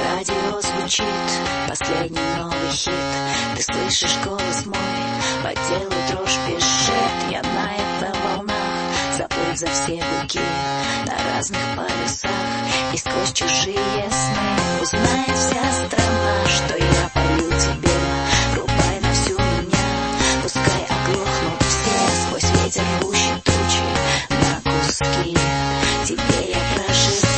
Радио звучит, последний новый хит. Ты слышишь голос мой, по телу дрожь бежит. Я на FM-волнах, заплыв за все буки, на разных полюсах и сквозь чужие сны. Узнает вся страна, что я пою тебе. Рубай на всю меня, пускай оглохнут все. Сквозь ветер рвущий тучи на куски, тебе я прошепчу.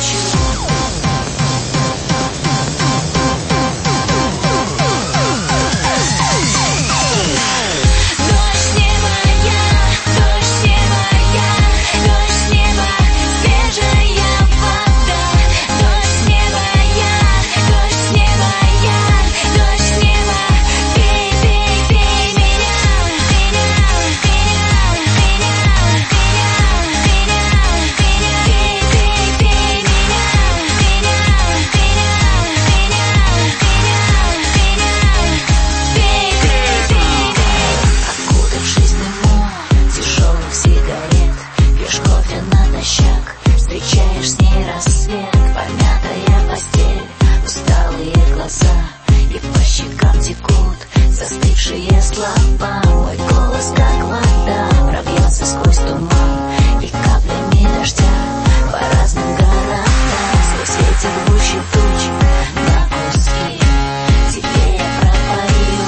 Встречаешь с ней рассвет, помятая постель, усталые глаза, и по щекам текут застывшие слова. Мой голос, как вода, пробьется сквозь туман и каплями дождя по разным городам. Сквозь ветер рвущий тучи на куски, тебе я пропою.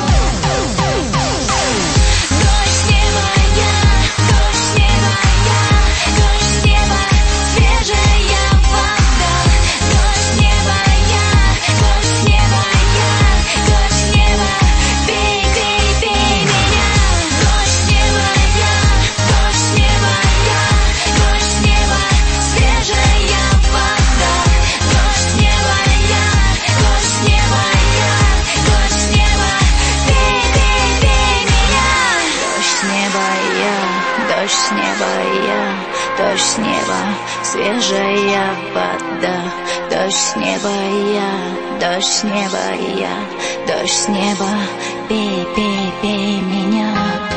Дождь с неба я, дождь с неба я, дождь с неба. Свежая вода, дождь с неба я, дождь с неба я, дождь с неба, пей, пей, пей меня. Дождь с неба я, дождь с неба я, дождь с неба, свежая вода, дождь с неба я, дождь с неба я, дождь с неба, пей, пей, пей меня. Дождь с неба я, дождь с неба я, дождь с неба, свежая вода, дождь с неба я, дождь с неба я, дождь с неба, пей, пей, пей меня.